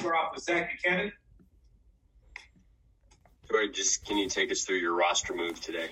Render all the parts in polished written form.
start off with Zach Buchanan. Joy, can you take us through your roster move today?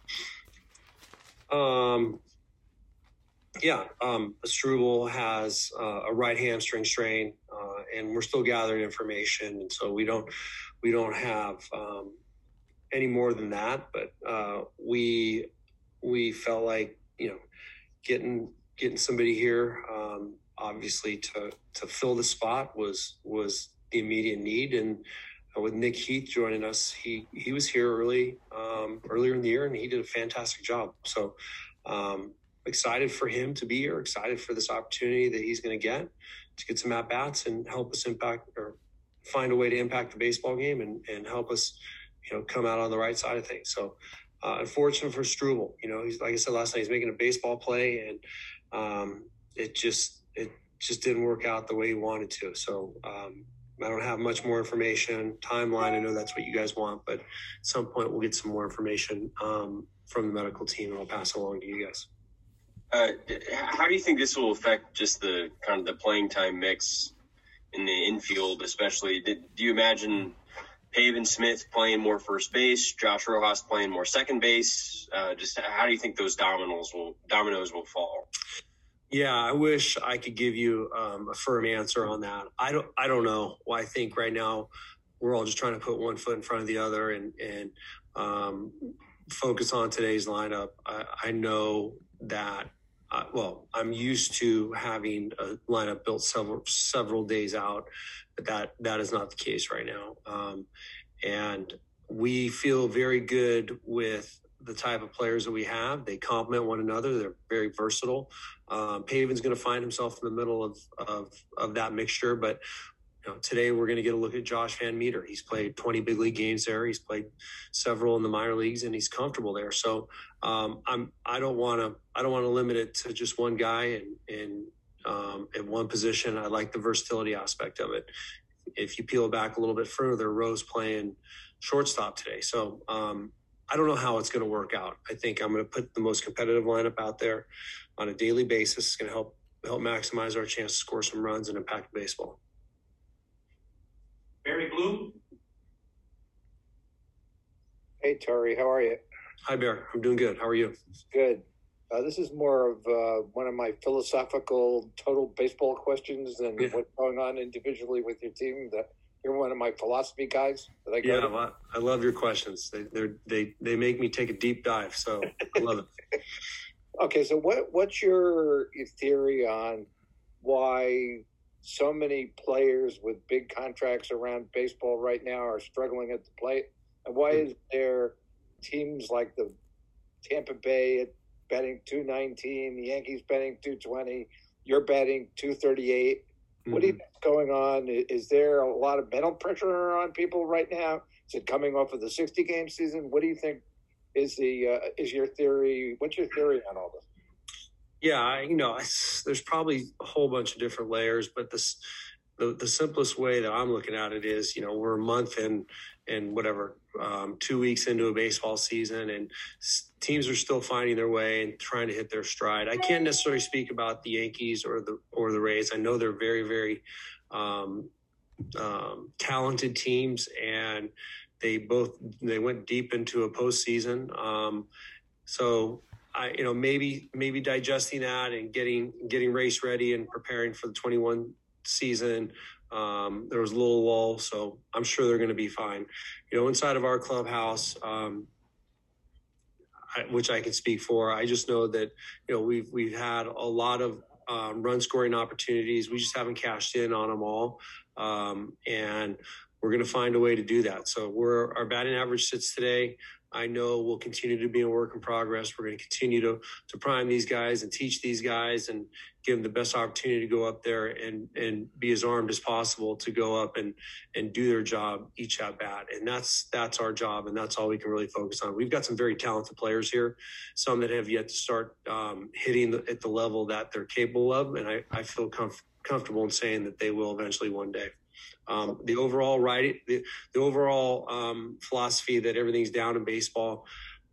Struble has a right hamstring strain, and we're still gathering information, and so we don't have any more than that. But we felt like getting somebody here, obviously to fill the spot was the immediate need. And with Nick Heath joining us, he was here earlier in the year, and he did a fantastic job. So excited for him to be here, excited for this opportunity that he's going to get some at-bats and help us impact or find a way to impact the baseball game and help us, come out on the right side of things. So unfortunate for Struble, he's, like I said last night, he's making a baseball play, and it just didn't work out the way he wanted to. So I don't have much more information, timeline. I know that's what you guys want, but at some point we'll get some more information from the medical team, and I'll pass it along to you guys. How do you think this will affect just the kind of the playing time mix in the infield, especially? Do you imagine Pavin Smith playing more first base, Josh Rojas playing more second base? Just how do you think those dominoes will fall? Yeah, I wish I could give you a firm answer on that. I don't know. Well, I think right now we're all just trying to put one foot in front of the other and focus on today's lineup. I know that. I'm used to having a lineup built several days out, but that is not the case right now. And we feel very good with the type of players that we have. They complement one another. They're very versatile. Pavin's going to find himself in the middle of that mixture, but today we're going to get a look at Josh Van Meter. He's played 20 big league games there. He's played several in the minor leagues, and he's comfortable there. So I don't want to limit it to just one guy and in one position. I like the versatility aspect of it. If you peel it back a little bit further, Rose playing shortstop today. So I don't know how it's going to work out. I think I'm going to put the most competitive lineup out there on a daily basis. It's going to help maximize our chance to score some runs and impact baseball. Barry Bloom. Hey, Terry, how are you? Hi, Bear. I'm doing good. How are you? Good. This is more of one of my philosophical total baseball questions than what's going on individually with your team. You're one of my philosophy guys. Well, I love your questions. They make me take a deep dive, so I love it. Okay, so what's your theory on why so many players with big contracts around baseball right now are struggling at the plate? And why is there teams like the Tampa Bay betting 219, the Yankees betting 220, you're betting 238? What do you think's going on? Is there a lot of mental pressure on people right now? Is it coming off of the 60-game season? What do you think is your theory? What's your theory on all this? Yeah, there's probably a whole bunch of different layers, but the simplest way that I'm looking at it is, we're a month and 2 weeks into a baseball season, and teams are still finding their way and trying to hit their stride. I can't necessarily speak about the Yankees or the Rays. I know they're very, very talented teams, and they went deep into a postseason. So maybe digesting that and getting race ready and preparing for the 21 season. There was a little lull, so I'm sure they're going to be fine. Inside of our clubhouse, which I can speak for, I just know that we've had a lot of run scoring opportunities. We just haven't cashed in on them all, and we're going to find a way to do that. So our batting average sits today. I know we'll continue to be a work in progress. We're going to continue to prime these guys and teach these guys and give them the best opportunity to go up there and be as armed as possible to go up and do their job each at bat. And that's our job, and that's all we can really focus on. We've got some very talented players here, some that have yet to start hitting at the level that they're capable of, and I feel comfortable in saying that they will eventually one day. The overall philosophy that everything's down in baseball,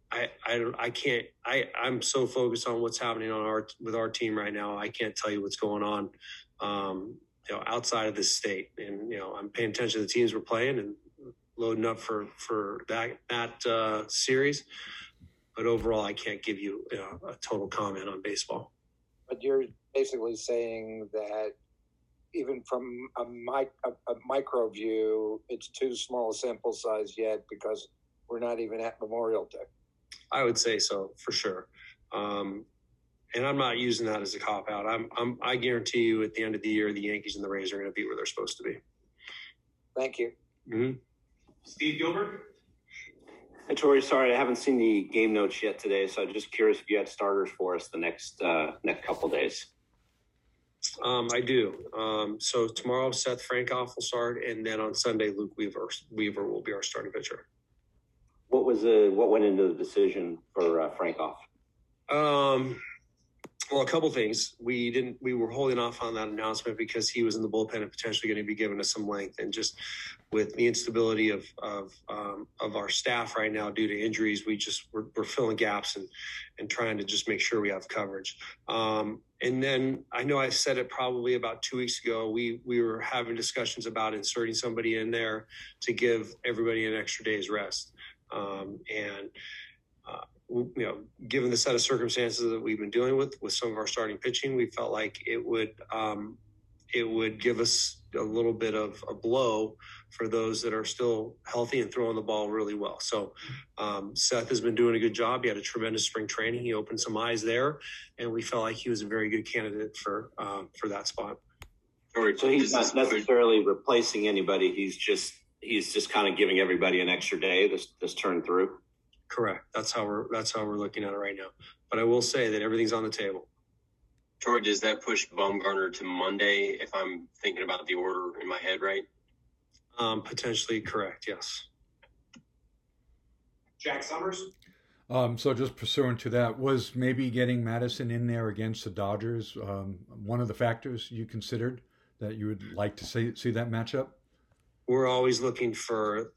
I'm so focused on what's happening with our team right now. I can't tell you what's going on outside of this state. And, I'm paying attention to the teams we're playing and loading up for that series. But overall, I can't give you, a total comment on baseball. But you're basically saying that even from a micro view, it's too small a sample size yet because we're not even at Memorial Day. I would say so, for sure. And I'm not using that as a cop out. I guarantee you at the end of the year, the Yankees and the Rays are going to be where they're supposed to be. Thank you. Mm-hmm. Steve Gilbert. Hey, Torey, sorry, I haven't seen the game notes yet today, so I'm just curious if you had starters for us the next couple days. I do. So tomorrow, Seth Frankoff will start, and then on Sunday, Luke Weaver will be our starting pitcher. What went into the decision for Frankoff? Well, a couple things. We were holding off on that announcement because he was in the bullpen and potentially going to be giving us some length, and just with the instability of our staff right now due to injuries, we're filling gaps and trying to just make sure we have coverage. And then I know I said it probably about 2 weeks ago. We were having discussions about inserting somebody in there to give everybody an extra day's rest. Given the set of circumstances that we've been dealing with some of our starting pitching, we felt like it would give us a little bit of a blow for those that are still healthy and throwing the ball really well. So Seth has been doing a good job. He had a tremendous spring training. He opened some eyes there, and we felt like he was a very good candidate for that spot. So he's not necessarily replacing anybody. He's just kind of giving everybody an extra day this turn through. Correct. That's how we're looking at it right now. But I will say that everything's on the table. Troy, does that push Bumgarner to Monday if I'm thinking about the order in my head right? Potentially correct, yes. Jack Summers. So just pursuant to that, was maybe getting Madison in there against the Dodgers one of the factors you considered that you would like to see that matchup? We're always looking for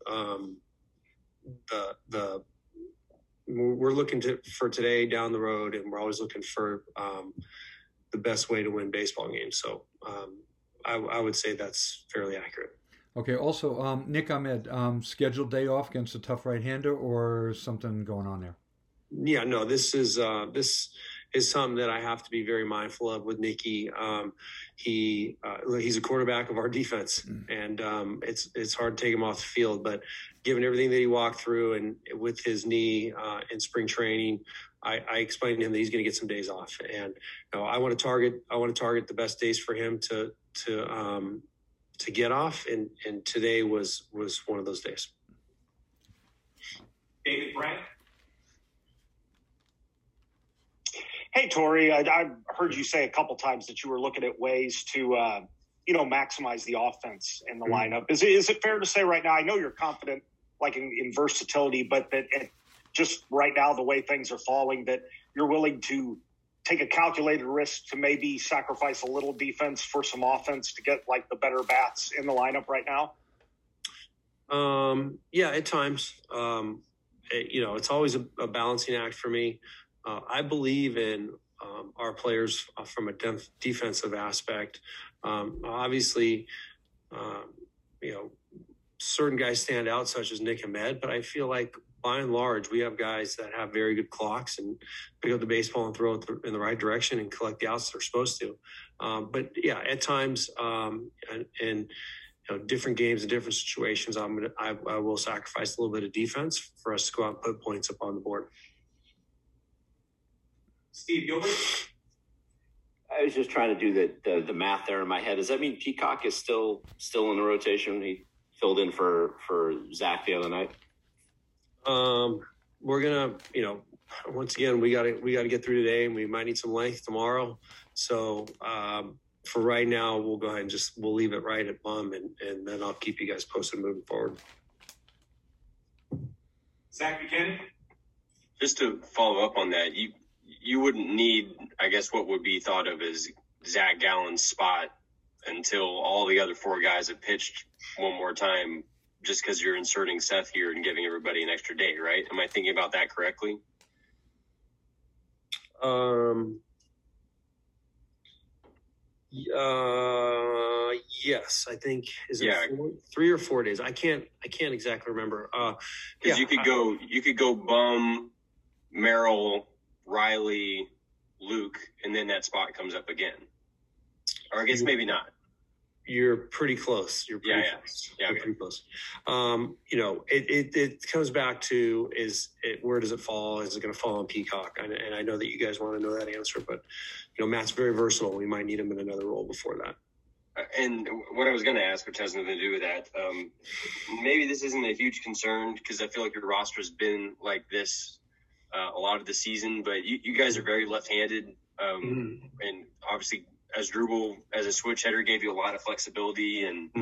we're looking for today down the road, and we're always looking for the best way to win baseball games. So I would say that's fairly accurate. Okay. Also, Nick Ahmed, scheduled day off against a tough right-hander, or something going on there? Yeah, no, this is something that I have to be very mindful of with Nicky. He's a quarterback of our defense, and it's hard to take him off the field. But given everything that he walked through and with his knee in spring training, I explained to him that he's going to get some days off, and I want to target the best days for him to get off, and today was one of those days. David Brandt. Hey, Torey, I heard you say a couple times that you were looking at ways to, maximize the offense in the lineup. Is it fair to say right now, I know you're confident like in versatility, but that just right now, the way things are falling, that you're willing to take a calculated risk to maybe sacrifice a little defense for some offense to get like the better bats in the lineup right now? Yeah, at times. It's always a balancing act for me. I believe in our players from a defensive aspect. Obviously, certain guys stand out, such as Nick Ahmed, but I feel like by and large, we have guys that have very good clocks and pick up the baseball and throw it in the right direction and collect the outs they're supposed to. But yeah, at times, and different games and different situations, I will sacrifice a little bit of defense for us to go out and put points up on the board. Steve Gilbert. I was just trying to do the math there in my head. Does that mean Peacock is still in the rotation? He filled in for Zach the other night. We're gonna, once again, we gotta get through today, and we might need some length tomorrow. So for right now, we'll go ahead and we'll leave it right at Bum, and then I'll keep you guys posted moving forward. Zach Buchanan. Just to follow up on that, you wouldn't need, I guess, what would be thought of as Zach Gallen's spot until all the other four guys have pitched one more time, just because you're inserting Seth here and giving everybody an extra day, right? Am I thinking about that correctly? Yes, I think is it Yeah. 3 or 4 days. I can't exactly remember. Because you could go Bum, Merrill, Riley, Luke, and then that spot comes up again. Or I guess maybe not. You're pretty close. You're pretty close. Yeah, You're okay. pretty close. It comes back to where does it fall? Is it going to fall on Peacock? And I know that you guys want to know that answer, but Matt's very versatile. We might need him in another role before that. And what I was going to ask, which has nothing to do with that, maybe this isn't a huge concern because I feel like your roster has been like this a lot of the season, but you guys are very left-handed, and obviously Asdrubal as a switch hitter gave you a lot of flexibility, and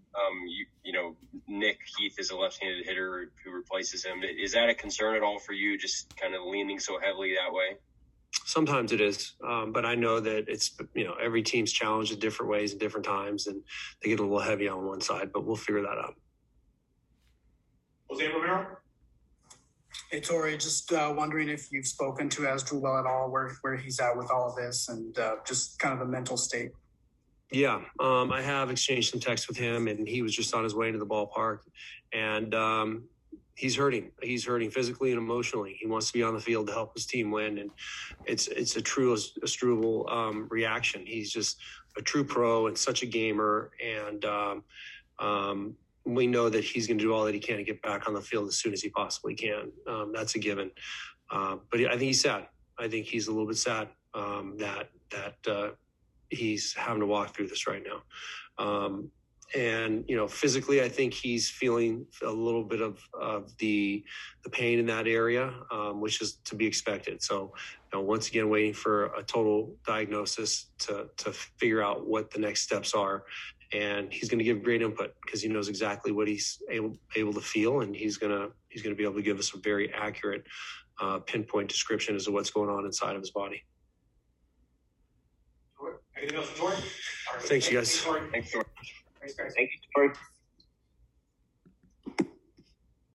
Nick Heath is a left-handed hitter who replaces him. Is that a concern at all for you, just kind of leaning so heavily that way? Sometimes it is, but I know that it's every team's challenged in different ways at different times, and they get a little heavy on one side, but we'll figure that out. Jose Romero. Hey, Torey, just wondering if you've spoken to Asdrubal at all, where he's at with all of this, and just kind of the mental state. Yeah, I have exchanged some texts with him, and he was just on his way to the ballpark, and he's hurting. He's hurting physically and emotionally. He wants to be on the field to help his team win, and it's a true Asdrubal reaction. He's just a true pro and such a gamer, and we know that he's going to do all that he can to get back on the field as soon as he possibly can. That's a given. But I think he's sad. I think he's a little bit sad that he's having to walk through this right now. And physically, I think he's feeling a little bit of the pain in that area, which is to be expected. So, once again, waiting for a total diagnosis to figure out what the next steps are. And he's going to give great input because he knows exactly what he's able to feel, and he's going to be able to give us a very accurate, pinpoint description as to what's going on inside of his body. Anything else, Tori? Thanks, you guys. Thanks, Tori. Thanks, Tori. Thanks, guys. Thank you, Torey.